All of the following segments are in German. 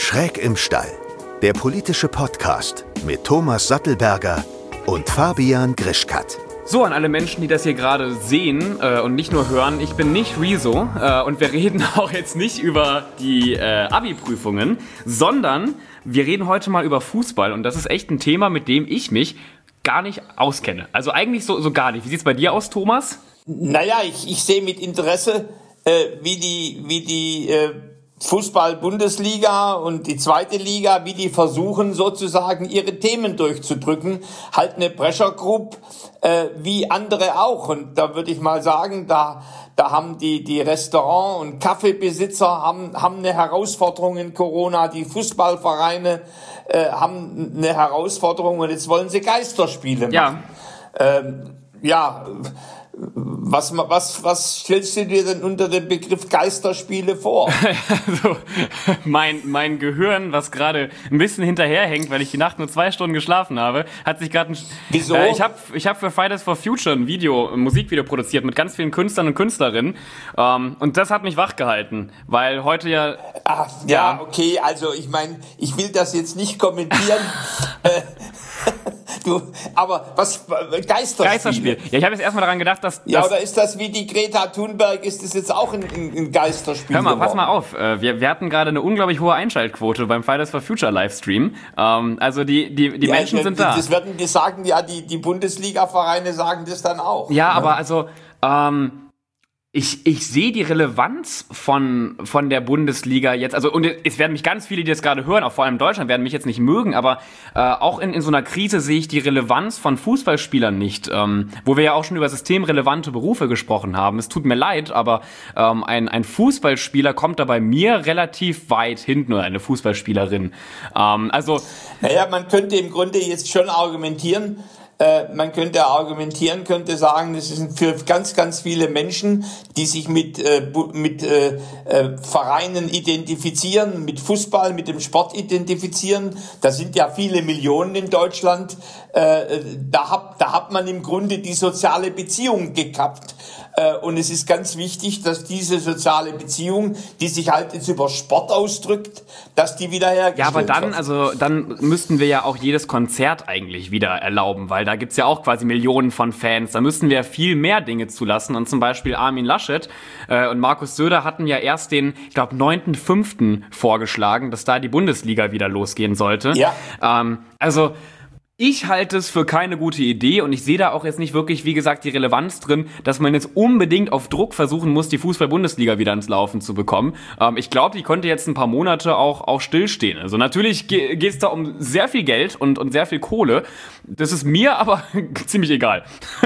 Schräg im Stall, der politische Podcast mit Thomas Sattelberger und Fabian Grischkat. So, an alle Menschen, die das hier gerade sehen und nicht nur hören, ich bin nicht Rezo und wir reden auch jetzt nicht über die Abi-Prüfungen, sondern wir reden heute mal über Fußball und das ist echt ein Thema, mit dem ich mich gar nicht auskenne. Also eigentlich so gar nicht. Wie sieht's bei dir aus, Thomas? Naja, ich sehe mit Interesse, wie die Fußball-Bundesliga und die zweite Liga, wie die versuchen sozusagen ihre Themen durchzudrücken. Halt eine Pressure Group, wie andere auch. Und da würde ich mal sagen, da haben die Restaurant- und Kaffeebesitzer haben eine Herausforderung in Corona. Die Fußballvereine haben eine Herausforderung und jetzt wollen sie Geisterspiele machen. Ja. Was stellst du dir denn unter dem Begriff Geisterspiele vor? Also, mein Gehirn, was gerade ein bisschen hinterherhängt, weil ich die Nacht nur 2 Stunden geschlafen habe, hat sich gerade Wieso? Ich hab für Fridays for Future ein Musikvideo produziert mit ganz vielen Künstlern und Künstlerinnen. Und das hat mich wachgehalten, weil heute ja... Ach, ja, okay, also ich meine, ich will das jetzt nicht kommentieren. Aber was, Geisterspiel? Ja, ich habe jetzt erstmal daran gedacht, dass... Ja, oder ist das wie die Greta Thunberg, ist das jetzt auch ein Geisterspiel? Hör mal, geworden? pass mal auf. Wir hatten gerade eine unglaublich hohe Einschaltquote beim Fridays for Future Livestream. Also die Menschen sind da. Das werden die sagen, ja, die Bundesliga-Vereine sagen das dann auch. Ja, aber also... Ich sehe die Relevanz von der Bundesliga jetzt, also und es werden mich ganz viele, die das gerade hören, auch vor allem in Deutschland, werden mich jetzt nicht mögen, aber auch in so einer Krise sehe ich die Relevanz von Fußballspielern nicht, wo wir ja auch schon über systemrelevante Berufe gesprochen haben. Es tut mir leid, aber ein Fußballspieler kommt da bei mir relativ weit hinten, oder eine Fußballspielerin. Naja, man könnte im Grunde jetzt schon argumentieren, könnte sagen, das ist für ganz, ganz viele Menschen, die sich mit Vereinen identifizieren, mit Fußball, mit dem Sport identifizieren. Da sind ja viele Millionen in Deutschland. Da hat man im Grunde die soziale Beziehung gekappt. Und es ist ganz wichtig, dass diese soziale Beziehung, die sich halt jetzt über Sport ausdrückt, dass die wieder hergestellt wird. Ja, aber dann müssten wir ja auch jedes Konzert eigentlich wieder erlauben, weil da gibt's ja auch quasi Millionen von Fans. Da müssten wir viel mehr Dinge zulassen. Und zum Beispiel Armin Laschet und Markus Söder hatten ja erst den, ich glaube, 9.5. vorgeschlagen, dass da die Bundesliga wieder losgehen sollte. Ja. Ich halte es für keine gute Idee und ich sehe da auch jetzt nicht wirklich, wie gesagt, die Relevanz drin, dass man jetzt unbedingt auf Druck versuchen muss, die Fußball-Bundesliga wieder ins Laufen zu bekommen. Ich glaube, die konnte jetzt ein paar Monate auch stillstehen. Also natürlich geht es da um sehr viel Geld und sehr viel Kohle. Das ist mir aber ziemlich egal.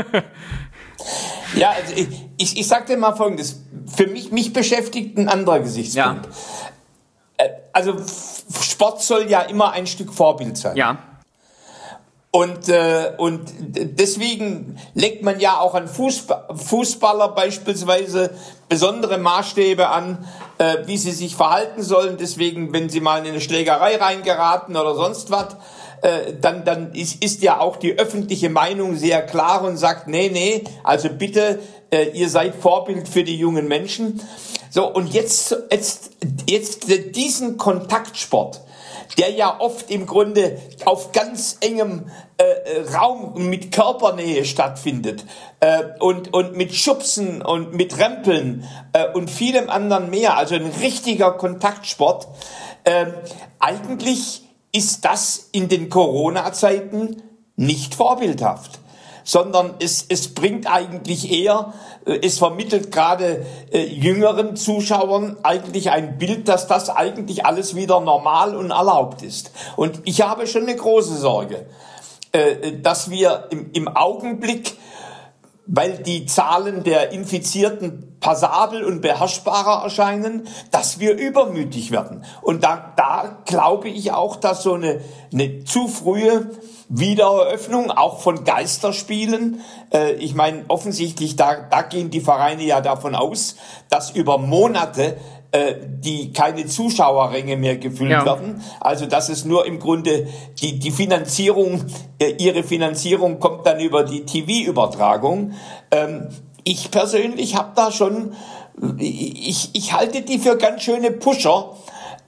Ja, also ich sag dir mal Folgendes. Für mich beschäftigt ein anderer Gesichtspunkt. Ja. Also Sport soll ja immer ein Stück Vorbild sein. Ja. Und deswegen legt man ja auch an Fußballer beispielsweise besondere Maßstäbe an, wie sie sich verhalten sollen. Deswegen, wenn sie mal in eine Schlägerei reingeraten oder sonst was, dann ist ja auch die öffentliche Meinung sehr klar und sagt, nee, also bitte, ihr seid Vorbild für die jungen Menschen. So, und jetzt diesen Kontaktsport, der ja oft im Grunde auf ganz engem Raum mit Körpernähe stattfindet und mit Schubsen und mit Rempeln und vielem anderen mehr, also ein richtiger Kontaktsport. Eigentlich ist das in den Corona-Zeiten nicht vorbildhaft, sondern es bringt eigentlich eher, es vermittelt gerade jüngeren Zuschauern eigentlich ein Bild, dass das eigentlich alles wieder normal und erlaubt ist. Und ich habe schon eine große Sorge, dass wir im Augenblick, weil die Zahlen der Infizierten passabel und beherrschbarer erscheinen, dass wir übermütig werden. Und da glaube ich auch, dass so eine zu frühe Wiedereröffnung auch von Geisterspielen, ich meine offensichtlich, da gehen die Vereine ja davon aus, dass über Monate die keine Zuschauerränge mehr gefüllt werden. Also dass es nur im Grunde die Finanzierung, ihre Finanzierung kommt dann über die TV-Übertragung. Ich persönlich habe da schon, ich halte die für ganz schöne Pusher,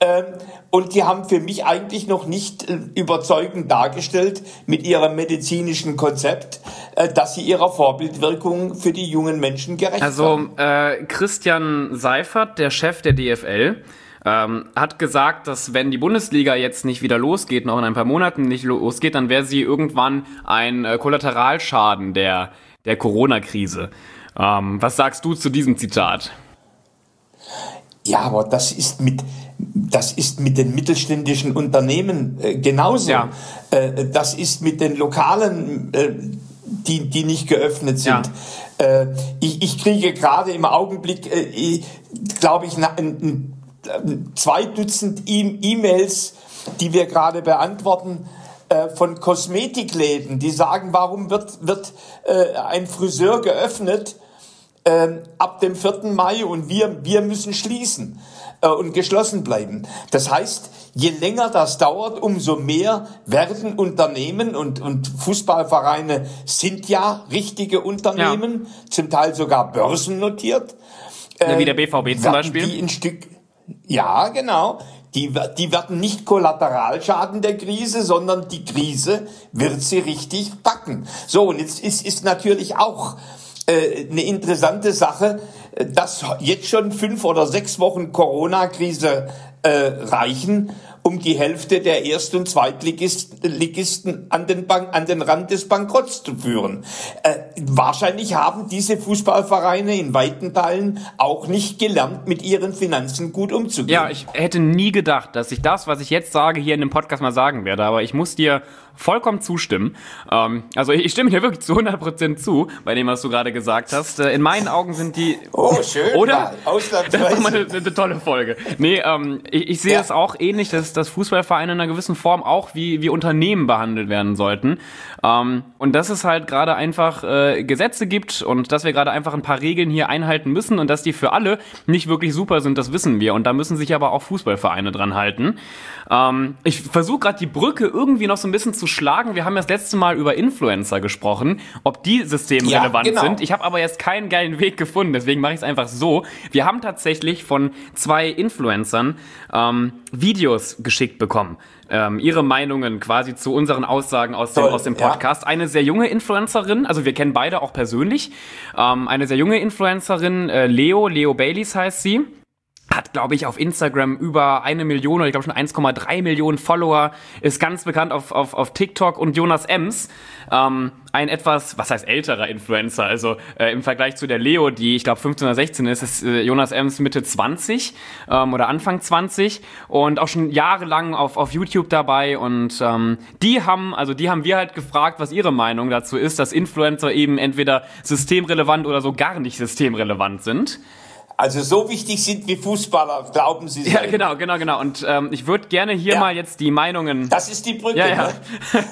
Und die haben für mich eigentlich noch nicht überzeugend dargestellt mit ihrem medizinischen Konzept, dass sie ihrer Vorbildwirkung für die jungen Menschen gerecht werden. Also Christian Seifert, der Chef der DFL, hat gesagt, dass wenn die Bundesliga jetzt nicht wieder losgeht, noch in ein paar Monaten nicht losgeht, dann wäre sie irgendwann ein Kollateralschaden der Corona-Krise. Was sagst du zu diesem Zitat? Ja, aber das ist mit den mittelständischen Unternehmen genauso. Ja. Das ist mit den Lokalen, die nicht geöffnet sind. Ja. Ich kriege gerade im Augenblick, glaube ich, 2 Dutzend E-Mails, die wir gerade beantworten, von Kosmetikläden, die sagen, warum wird ein Friseur geöffnet ab dem 4. Mai und wir müssen schließen und geschlossen bleiben. Das heißt, je länger das dauert, umso mehr werden Unternehmen und Fußballvereine sind ja richtige Unternehmen, zum Teil sogar börsennotiert. Wie der BVB zum Beispiel. Die ein Stück, ja, genau. Die werden nicht Kollateralschaden der Krise, sondern die Krise wird sie richtig packen. So, und jetzt ist natürlich auch eine interessante Sache, dass jetzt schon 5 oder 6 Wochen Corona-Krise reichen, um die Hälfte der Erst- und Zweitligisten an den Rand des Bankrotts zu führen. Wahrscheinlich haben diese Fußballvereine in weiten Teilen auch nicht gelernt, mit ihren Finanzen gut umzugehen. Ja, ich hätte nie gedacht, dass ich das, was ich jetzt sage, hier in dem Podcast mal sagen werde, aber ich muss dir vollkommen zustimmen. Also ich stimme dir wirklich zu 100% zu, bei dem, was du gerade gesagt hast. In meinen Augen sind die... Oh, schön. Oder? Das war mal eine tolle Folge. Nee, ich sehe es auch ähnlich, dass Fußballvereine in einer gewissen Form auch wie Unternehmen behandelt werden sollten. Und dass es halt gerade einfach Gesetze gibt und dass wir gerade einfach ein paar Regeln hier einhalten müssen und dass die für alle nicht wirklich super sind, das wissen wir. Und da müssen sich aber auch Fußballvereine dran halten. Ich versuche gerade die Brücke irgendwie noch so ein bisschen zu schlagen. Wir haben ja das letzte Mal über Influencer gesprochen, ob die systemrelevant sind. Ich habe aber jetzt keinen geilen Weg gefunden, deswegen mache ich es einfach so. Wir haben tatsächlich von 2 Influencern Videos geschickt bekommen. Ihre Meinungen quasi zu unseren Aussagen aus dem Podcast. Ja. Eine sehr junge Influencerin, also wir kennen beide auch persönlich. Eine sehr junge Influencerin, Leo Baileys heißt sie. Hat, glaube ich, auf Instagram über 1 Million oder ich glaube schon 1,3 Millionen Follower, ist ganz bekannt auf TikTok, und Jonas Ems, ein etwas, was heißt älterer Influencer, also im Vergleich zu der Leo, die ich glaube 15 oder 16 ist Jonas Ems Mitte 20 oder Anfang 20 und auch schon jahrelang auf YouTube dabei, und die haben wir halt gefragt, was ihre Meinung dazu ist, dass Influencer eben entweder systemrelevant oder so gar nicht systemrelevant sind. Also so wichtig sind wie Fußballer, glauben Sie? Ja, genau. Und ich würde gerne hier mal jetzt die Meinungen... Das ist die Brücke, ja. Ne?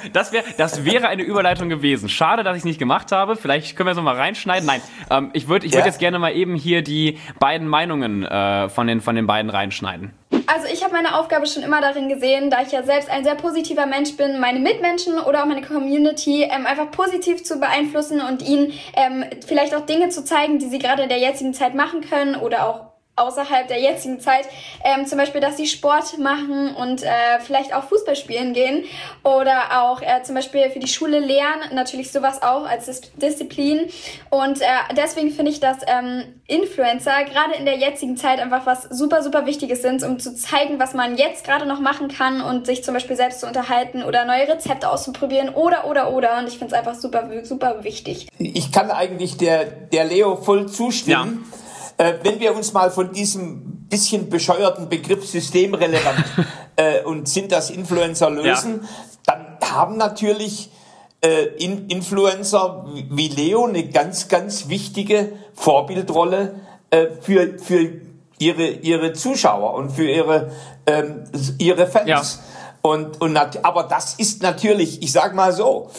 Das wäre eine Überleitung gewesen. Schade, dass ich es nicht gemacht habe. Vielleicht können wir es noch mal reinschneiden. Nein, ich würde jetzt gerne mal eben hier die beiden Meinungen von den beiden reinschneiden. Also ich habe meine Aufgabe schon immer darin gesehen, da ich ja selbst ein sehr positiver Mensch bin, meine Mitmenschen oder auch meine Community einfach positiv zu beeinflussen und ihnen vielleicht auch Dinge zu zeigen, die sie gerade in der jetzigen Zeit machen können oder auch außerhalb der jetzigen Zeit, zum Beispiel, dass sie Sport machen und vielleicht auch Fußball spielen gehen oder auch zum Beispiel für die Schule lernen, natürlich sowas auch als Disziplin, und deswegen finde ich, dass Influencer gerade in der jetzigen Zeit einfach was super, super Wichtiges sind, um zu zeigen, was man jetzt gerade noch machen kann und sich zum Beispiel selbst zu unterhalten oder neue Rezepte auszuprobieren oder, und ich finde es einfach super, super wichtig. Ich kann eigentlich der Leo voll zustimmen. Ja. Wenn wir uns mal von diesem bisschen bescheuerten Begriff systemrelevant und sind das Influencer lösen, dann haben natürlich Influencer wie Leo eine ganz, ganz wichtige Vorbildrolle für ihre Zuschauer und für ihre Fans. Ja. Aber das ist natürlich, ich sag mal so,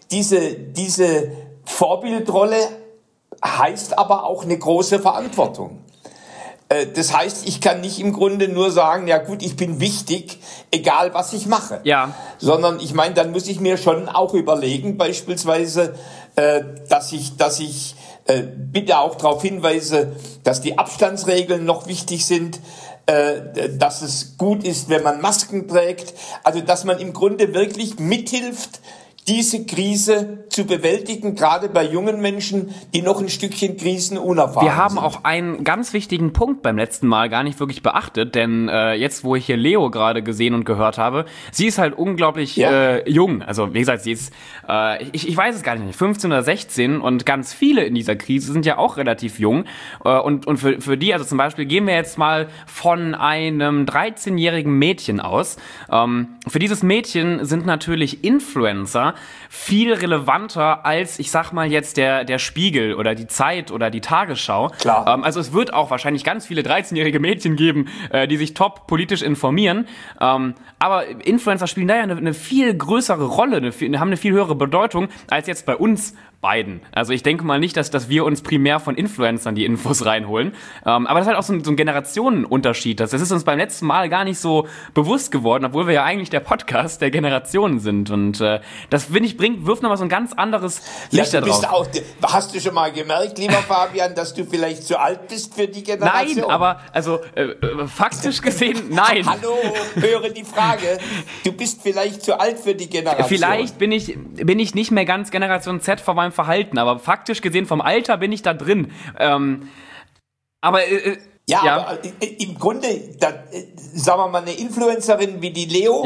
diese Vorbildrolle heißt aber auch eine große Verantwortung. Das heißt, ich kann nicht im Grunde nur sagen, ja gut, ich bin wichtig, egal was ich mache. Ja. Sondern ich meine, dann muss ich mir schon auch überlegen, beispielsweise, dass ich bitte auch darauf hinweise, dass die Abstandsregeln noch wichtig sind, dass es gut ist, wenn man Masken trägt. Also dass man im Grunde wirklich mithilft, diese Krise zu bewältigen, gerade bei jungen Menschen, die noch ein Stückchen krisenunerfahren sind. Wir haben auch einen ganz wichtigen Punkt beim letzten Mal gar nicht wirklich beachtet, denn jetzt, wo ich hier Leo gerade gesehen und gehört habe, sie ist halt unglaublich jung. Also wie gesagt, sie ist, ich weiß es gar nicht, 15 oder 16 und ganz viele in dieser Krise sind ja auch relativ jung. Und für die, also zum Beispiel gehen wir jetzt mal von einem 13-jährigen Mädchen aus. Für dieses Mädchen sind natürlich Influencer viel relevanter als, ich sag mal jetzt, der Spiegel oder die Zeit oder die Tagesschau. Klar. Also es wird auch wahrscheinlich ganz viele 13-jährige Mädchen geben, die sich top politisch informieren. Aber Influencer spielen da ja eine viel größere Rolle, haben eine viel höhere Bedeutung als jetzt bei uns beiden. Also ich denke mal nicht, dass wir uns primär von Influencern die Infos reinholen. Aber das ist halt auch so ein Generationenunterschied. Das ist uns beim letzten Mal gar nicht so bewusst geworden, obwohl wir ja eigentlich der Podcast der Generationen sind. Und das, finde ich, wirft nochmal so ein ganz anderes Licht da drauf. Hast du schon mal gemerkt, lieber Fabian, dass du vielleicht zu alt bist für die Generation? Nein, aber also faktisch gesehen, nein. Hallo, höre die Frage. Du bist vielleicht zu alt für die Generation. Vielleicht bin ich nicht mehr ganz Generation Z von meinem Verhalten, aber faktisch gesehen vom Alter bin ich da drin. Aber im Grunde, sagen wir mal, eine Influencerin wie die Leo,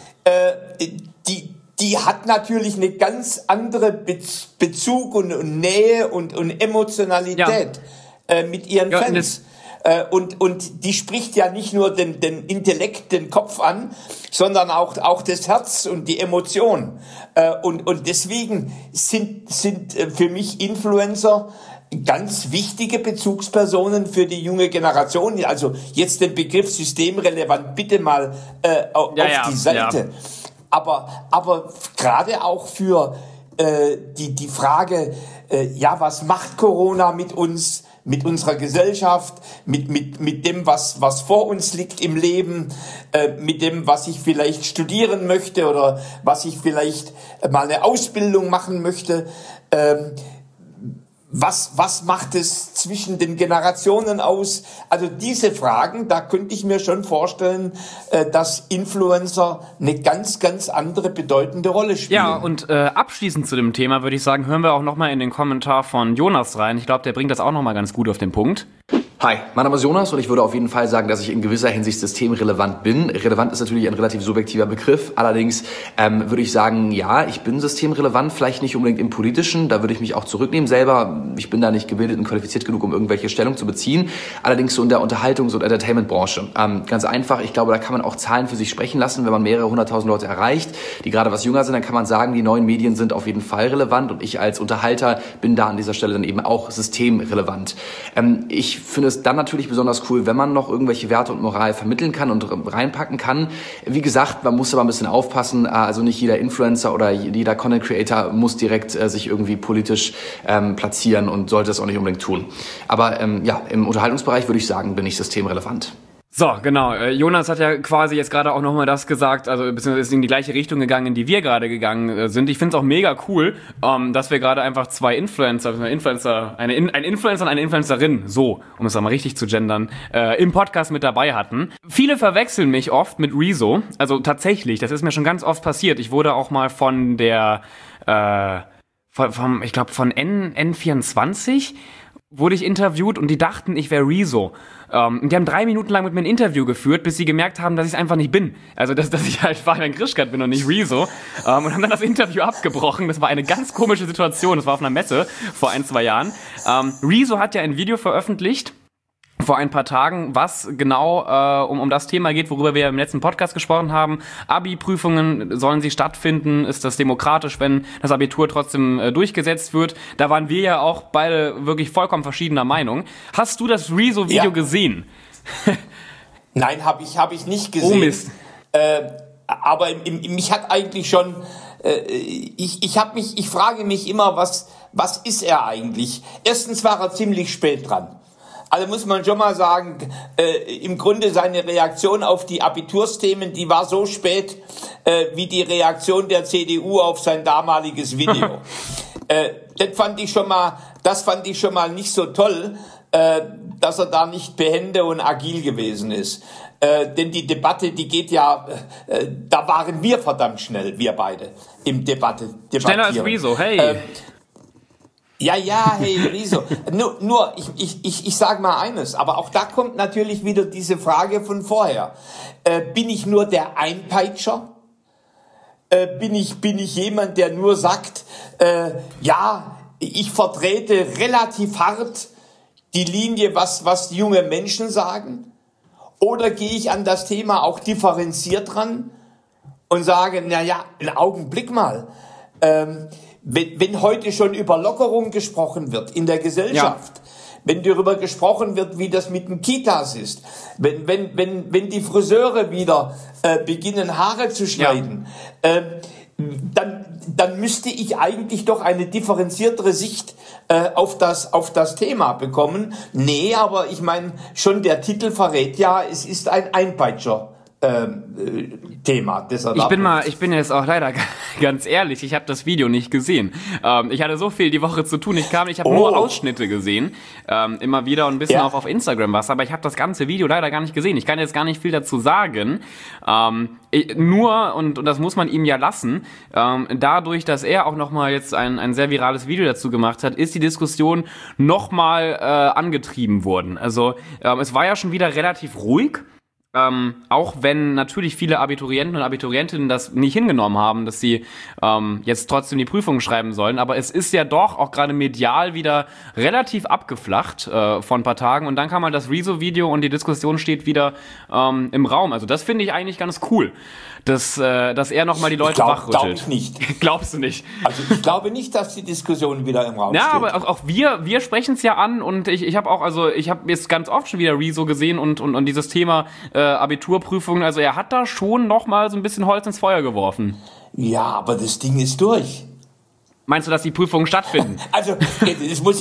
die hat natürlich eine ganz andere Bezug und Nähe und Emotionalität mit ihren Fans. Und die spricht ja nicht nur den Intellekt, den Kopf an, sondern auch das Herz und die Emotion. Und deswegen sind für mich Influencer ganz wichtige Bezugspersonen für die junge Generation. Also jetzt den Begriff systemrelevant bitte mal auf die Seite. Ja. Aber gerade auch für die Frage, was macht Corona mit uns, mit unserer Gesellschaft, mit dem, was vor uns liegt im Leben, mit dem, was ich vielleicht studieren möchte oder was ich vielleicht mal eine Ausbildung machen möchte. Was macht es zwischen den Generationen aus? Also diese Fragen, da könnte ich mir schon vorstellen, dass Influencer eine ganz, ganz andere bedeutende Rolle spielen. Ja, und abschließend zu dem Thema würde ich sagen, hören wir auch nochmal in den Kommentar von Jonas rein. Ich glaube, der bringt das auch nochmal ganz gut auf den Punkt. Hi, mein Name ist Jonas und ich würde auf jeden Fall sagen, dass ich in gewisser Hinsicht systemrelevant bin. Relevant ist natürlich ein relativ subjektiver Begriff. Allerdings würde ich sagen, ja, ich bin systemrelevant, vielleicht nicht unbedingt im Politischen. Da würde ich mich auch zurücknehmen selber. Ich bin da nicht gebildet und qualifiziert genug, um irgendwelche Stellung zu beziehen. Allerdings so in der Unterhaltungs- und Entertainment-Branche. Ganz einfach, ich glaube, da kann man auch Zahlen für sich sprechen lassen. Wenn man mehrere 100.000 Leute erreicht, die gerade was jünger sind, dann kann man sagen, die neuen Medien sind auf jeden Fall relevant. Und ich als Unterhalter bin da an dieser Stelle dann eben auch systemrelevant. Ich finde es dann natürlich besonders cool, wenn man noch irgendwelche Werte und Moral vermitteln kann und reinpacken kann. Wie gesagt, man muss aber ein bisschen aufpassen. Also nicht jeder Influencer oder jeder Content Creator muss direkt sich irgendwie politisch platzieren und sollte es auch nicht unbedingt tun. Aber im Unterhaltungsbereich würde ich sagen, bin ich systemrelevant. So, genau. Jonas hat ja quasi jetzt gerade auch nochmal das gesagt, also beziehungsweise ist in die gleiche Richtung gegangen, in die wir gerade gegangen sind. Ich finde es auch mega cool, dass wir gerade einfach zwei Influencer, ein Influencer und eine Influencerin, so, um es mal richtig zu gendern, im Podcast mit dabei hatten. Viele verwechseln mich oft mit Rezo. Also tatsächlich, das ist mir schon ganz oft passiert. Ich wurde auch mal von der, ich glaube von N24 wurde ich interviewt und die dachten, ich wäre Rezo. Die haben 3 Minuten lang mit mir ein Interview geführt, bis sie gemerkt haben, dass ich es einfach nicht bin. Also, dass ich halt Fabian Grischkat bin und nicht Rezo. Und haben dann das Interview abgebrochen. Das war eine ganz komische Situation. Das war auf einer Messe vor 1-2 Jahren. Rezo hat ja ein Video veröffentlicht vor ein paar Tagen, was genau um das Thema geht, worüber wir im letzten Podcast gesprochen haben. Abi-Prüfungen, sollen sie stattfinden? Ist das demokratisch, wenn das Abitur trotzdem durchgesetzt wird? Da waren wir ja auch beide wirklich vollkommen verschiedener Meinung. Hast du das Rezo-Video gesehen? Nein, habe ich nicht gesehen. Oh Mist. Aber mich hat eigentlich schon... Ich frage mich immer, was ist er eigentlich? Erstens war er ziemlich spät dran. Also muss man schon mal sagen, im Grunde seine Reaktion auf die Abitursthemen, die war so spät wie die Reaktion der CDU auf sein damaliges Video. Das fand ich schon mal nicht so toll. dass er da nicht behende und agil gewesen ist. Denn die Debatte, die geht ja, da waren wir verdammt schnell, wir beide, im debattieren. Schneller als Rezo, hey. Hey, Rezo. Nur, ich sag mal eines, aber auch da kommt natürlich wieder diese Frage von vorher. Bin ich nur der Einpeitscher? Bin ich jemand, der nur sagt, ich vertrete relativ hart die Linie, was junge Menschen sagen? Oder gehe ich an das Thema auch differenziert ran und sage, einen Augenblick mal, wenn heute schon über Lockerung gesprochen wird in der Gesellschaft, wenn darüber gesprochen wird, wie das mit den Kitas ist, wenn die Friseure wieder beginnen, Haare zu schneiden, dann müsste ich eigentlich doch eine differenziertere Sicht auf das Thema bekommen. Nee, aber ich meine, schon der Titel verrät ja, es ist ein Einpeitscher. Thema. Ich bin jetzt auch leider ganz ehrlich, ich habe das Video nicht gesehen. Ich hatte so viel die Woche zu tun, ich habe nur Ausschnitte gesehen, immer wieder und ein bisschen auch auf Instagram was, aber ich habe das ganze Video leider gar nicht gesehen. Ich kann jetzt gar nicht viel dazu sagen. Nur, und das muss man ihm ja lassen, dadurch, dass er auch nochmal jetzt ein sehr virales Video dazu gemacht hat, ist die Diskussion nochmal angetrieben worden. Also es war ja schon wieder relativ ruhig. Auch wenn natürlich viele Abiturienten und Abiturientinnen das nicht hingenommen haben, dass sie jetzt trotzdem die Prüfungen schreiben sollen. Aber es ist ja doch auch gerade medial wieder relativ abgeflacht vor ein paar Tagen. Und dann kam halt das Rezo-Video und die Diskussion steht wieder im Raum. Also das finde ich eigentlich ganz cool, dass er nochmal die Leute wachrüttelt. Glaube ich nicht. Glaubst du nicht? Also ich glaube nicht, dass die Diskussion wieder im Raum steht. Ja, aber auch wir sprechen es ja an und ich habe jetzt ganz oft schon wieder Rezo gesehen und dieses Thema Abiturprüfungen, also er hat da schon noch mal so ein bisschen Holz ins Feuer geworfen. Ja, aber das Ding ist durch. Meinst du, dass die Prüfungen stattfinden? Also, das muss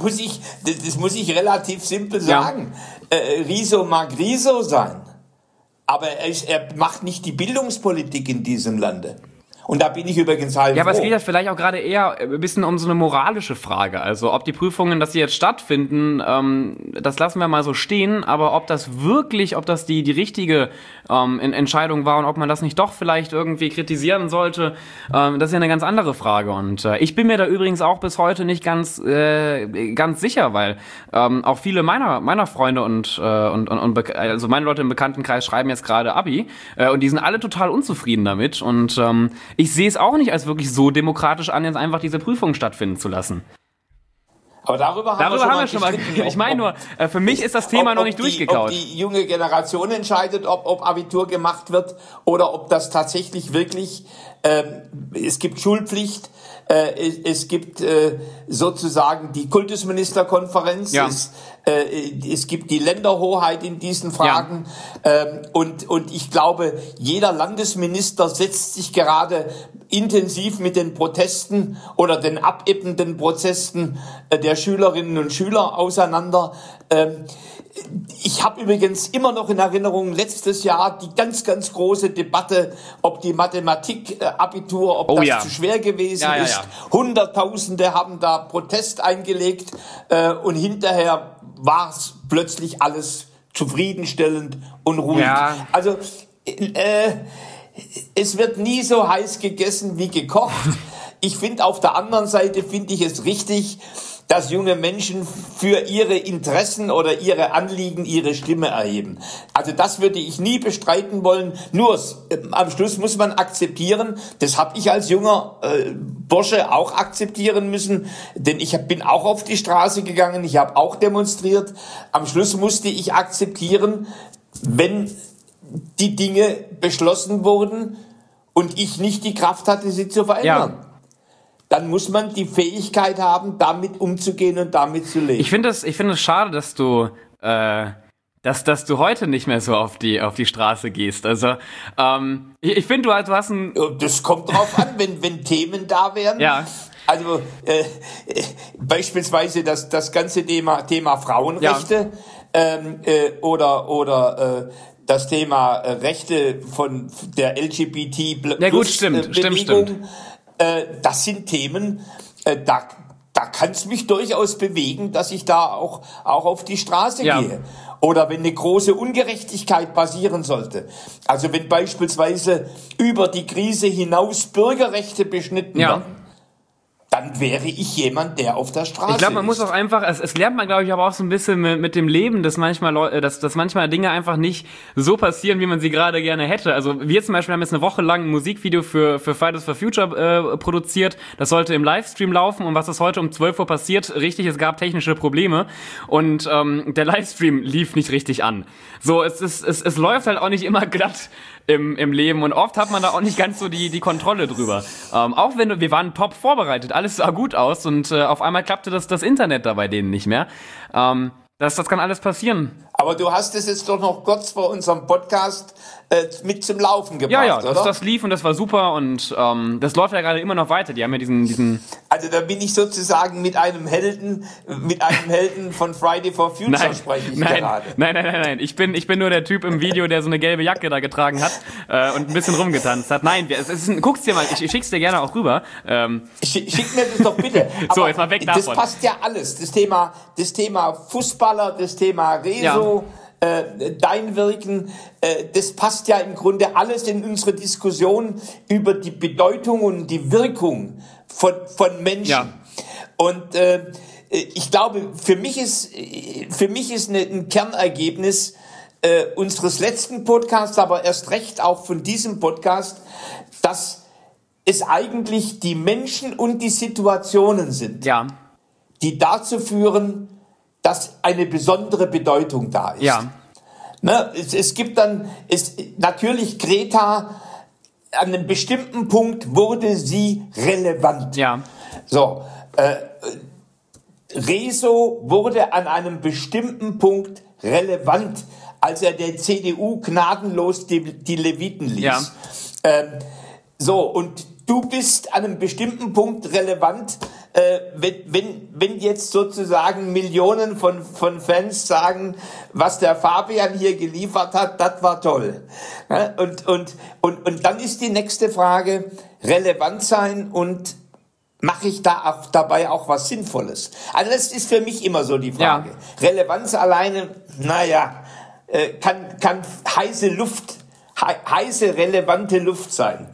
ich relativ simpel sagen. Rezo mag Rezo sein, aber er macht nicht die Bildungspolitik in diesem Lande. Und da bin ich übrigens halt. Ja, aber es geht ja vielleicht auch gerade eher ein bisschen um so eine moralische Frage. Also ob die Prüfungen, dass sie jetzt stattfinden, das lassen wir mal so stehen. Aber ob das die richtige Entscheidung war und ob man das nicht doch vielleicht irgendwie kritisieren sollte, das ist ja eine ganz andere Frage. Und ich bin mir da übrigens auch bis heute nicht ganz sicher, weil auch viele meiner Freunde und also meine Leute im Bekanntenkreis schreiben jetzt gerade Abi und die sind alle total unzufrieden damit und ich sehe es auch nicht als wirklich so demokratisch an, jetzt einfach diese Prüfung stattfinden zu lassen. Aber darüber haben wir schon mal ich meine nur, für mich ist das Thema noch nicht durchgekaut. Ob die junge Generation entscheidet, ob Abitur gemacht wird oder ob das tatsächlich wirklich, es gibt Schulpflicht, es gibt sozusagen die Kultusministerkonferenz, es gibt die Länderhoheit in diesen Fragen und ich glaube, jeder Landesminister setzt sich gerade intensiv mit den Protesten oder den abebbenden Protesten der Schülerinnen und Schüler auseinander. Ich habe übrigens immer noch in Erinnerung letztes Jahr die ganz, ganz große Debatte, ob die Mathematik-Abitur, ob das zu schwer gewesen ist. Hunderttausende haben da Protest eingelegt und hinterher war es plötzlich alles zufriedenstellend und ruhig. Ja. Also es wird nie so heiß gegessen wie gekocht. Ich finde auf der anderen Seite es richtig, dass junge Menschen für ihre Interessen oder ihre Anliegen ihre Stimme erheben. Also das würde ich nie bestreiten wollen. Nur am Schluss muss man akzeptieren, das habe ich als junger Bursche auch akzeptieren müssen, denn ich bin auch auf die Straße gegangen, ich habe auch demonstriert. Am Schluss musste ich akzeptieren, wenn die Dinge beschlossen wurden und ich nicht die Kraft hatte, sie zu verändern. Ja. Dann muss man die Fähigkeit haben, damit umzugehen und damit zu leben. Ich finde es schade, dass du heute nicht mehr so auf die Straße gehst. Also ich finde, du hast ein... Das kommt drauf an, wenn Themen da wären. Ja. Also beispielsweise das ganze Thema Frauenrechte oder das Thema Rechte von der LGBT+-Bewegung. Ja gut, stimmt. Das sind Themen, da da kann es mich durchaus bewegen, dass ich da auch auf die Straße gehe. Oder wenn eine große Ungerechtigkeit passieren sollte. Also wenn beispielsweise über die Krise hinaus Bürgerrechte beschnitten werden, dann wäre ich jemand, der auf der Straße ist. Ich glaube, man muss auch einfach, es lernt man, glaube ich, aber auch so ein bisschen mit dem Leben, dass manchmal Dinge einfach nicht so passieren, wie man sie gerade gerne hätte. Also wir zum Beispiel haben jetzt eine Woche lang ein Musikvideo für Fridays for Future produziert. Das sollte im Livestream laufen und was ist heute um 12 Uhr passiert? Richtig, es gab technische Probleme und der Livestream lief nicht richtig an. So, es läuft halt auch nicht immer glatt im Leben und oft hat man da auch nicht ganz so die Kontrolle drüber. Auch wenn wir waren top vorbereitet, alles sah gut aus und auf einmal klappte das Internet da bei denen nicht mehr. Das kann alles passieren. Aber du hast es jetzt doch noch kurz vor unserem Podcast mit zum Laufen gebracht, oder? Das lief und das war super und das läuft ja gerade immer noch weiter. Die haben ja diesen Also da bin ich sozusagen mit einem Helden von Friday for Future spreche ich gerade. Nein. Ich bin nur der Typ im Video, der so eine gelbe Jacke da getragen hat und ein bisschen rumgetanzt hat. Nein, guck's dir mal, ich schick's dir gerne auch rüber. Schick mir das doch bitte. So, jetzt mal weg davon. Das passt ja alles. Das Thema Fußballer, das Thema Rezo, dein Wirken, das passt ja im Grunde alles in unsere Diskussion über die Bedeutung und die Wirkung von Menschen. Ja. Und ich glaube, für mich ist ein Kernergebnis unseres letzten Podcasts, aber erst recht auch von diesem Podcast, dass es eigentlich die Menschen und die Situationen sind, die dazu führen, dass eine besondere Bedeutung da ist. Ja. Ne, es gibt dann, natürlich Greta, an einem bestimmten Punkt wurde sie relevant. Ja. So, Rezo wurde an einem bestimmten Punkt relevant, als er der CDU gnadenlos die Leviten ließ. Ja. So, und du bist an einem bestimmten Punkt relevant, wenn jetzt sozusagen Millionen von Fans sagen, was der Fabian hier geliefert hat, das war toll. Und dann ist die nächste Frage, relevant sein und mache ich da auch dabei auch was Sinnvolles? Also das ist für mich immer so die Frage. Ja. Relevanz alleine, kann heiße, relevante Luft sein.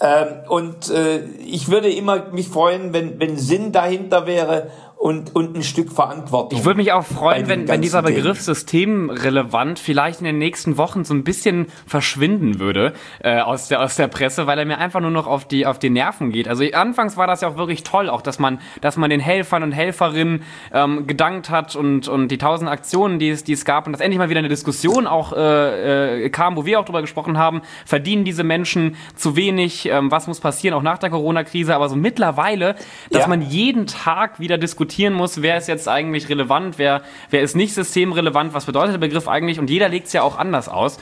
Ich würde immer mich freuen, wenn Sinn dahinter wäre und ein Stück Verantwortung. Ich würde mich auch freuen, wenn dieser Begriff systemrelevant vielleicht in den nächsten Wochen so ein bisschen verschwinden würde aus der Presse, weil er mir einfach nur noch auf die Nerven geht. Also anfangs war das ja auch wirklich toll, auch dass man den Helfern und Helferinnen gedankt hat und die 1000 Aktionen, die es gab und dass endlich mal wieder eine Diskussion auch kam, wo wir auch drüber gesprochen haben, verdienen diese Menschen zu wenig, was muss passieren, auch nach der Corona-Krise, aber so mittlerweile, dass man jeden Tag wieder diskutieren muss, wer ist jetzt eigentlich relevant, wer ist nicht systemrelevant, was bedeutet der Begriff eigentlich und jeder legt es ja auch anders aus.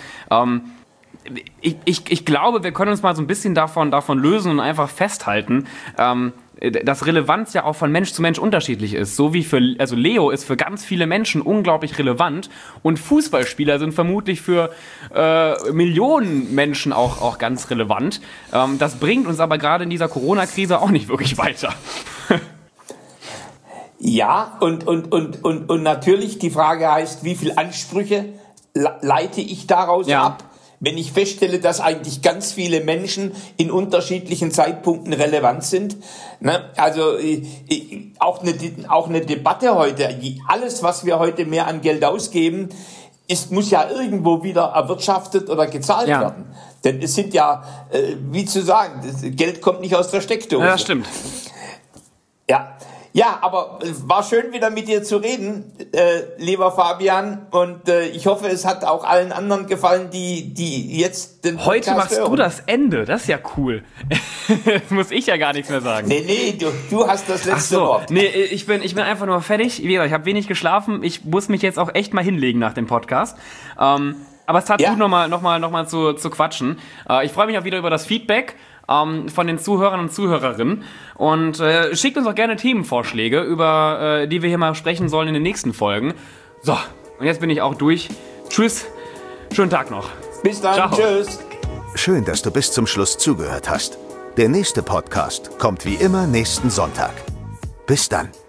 Ich glaube, wir können uns mal so ein bisschen davon lösen und einfach festhalten, dass Relevanz ja auch von Mensch zu Mensch unterschiedlich ist. So wie Leo ist für ganz viele Menschen unglaublich relevant und Fußballspieler sind vermutlich für Millionen Menschen auch ganz relevant. Das bringt uns aber gerade in dieser Corona-Krise auch nicht wirklich weiter. Ja, und natürlich die Frage heißt, wie viel Ansprüche leite ich daraus ab, wenn ich feststelle, dass eigentlich ganz viele Menschen in unterschiedlichen Zeitpunkten relevant sind. Ne? Also auch eine Debatte heute, alles, was wir heute mehr an Geld ausgeben, muss ja irgendwo wieder erwirtschaftet oder gezahlt werden. Denn es sind ja, wie zu sagen, das Geld kommt nicht aus der Steckdose. Ja, das stimmt. Ja, aber war schön wieder mit dir zu reden, lieber Fabian. Und ich hoffe, es hat auch allen anderen gefallen, die jetzt den Podcast Heute machst hören. Du das Ende, das ist ja cool. Jetzt muss ich ja gar nichts mehr sagen. Nee, du hast das letzte Wort. Nee, ich bin einfach nur fertig. Wie gesagt, ich habe wenig geschlafen. Ich muss mich jetzt auch echt mal hinlegen nach dem Podcast. Aber es tat gut, nochmal zu quatschen. Ich freue mich auch wieder über das Feedback von den Zuhörern und Zuhörerinnen und schickt uns auch gerne Themenvorschläge, über die wir hier mal sprechen sollen in den nächsten Folgen. So, und jetzt bin ich auch durch. Tschüss, schönen Tag noch. Bis dann, ciao. Tschüss. Schön, dass du bis zum Schluss zugehört hast. Der nächste Podcast kommt wie immer nächsten Sonntag. Bis dann.